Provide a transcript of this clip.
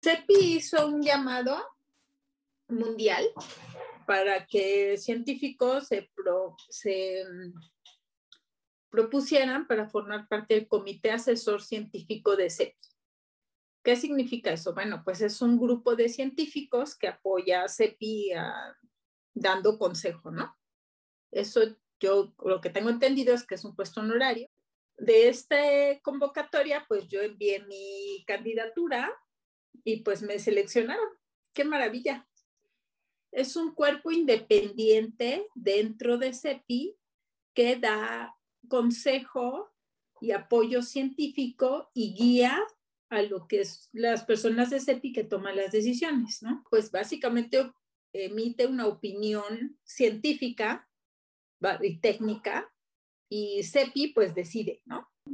CEPI hizo un llamado mundial para que científicos se propusieran para formar parte del Comité Asesor Científico de CEPI. ¿Qué significa eso? Bueno, pues es un grupo de científicos que apoya a CEPI dando consejo, ¿no? Eso yo lo que tengo entendido es que es un puesto honorario. De esta convocatoria, pues yo envié mi candidatura y pues me seleccionaron. ¡Qué maravilla! Es un cuerpo independiente dentro de CEPI que da consejo y apoyo científico y guía a lo que es las personas de CEPI que toman las decisiones, ¿no? Pues básicamente emite una opinión científica y técnica y CEPI pues decide, ¿no?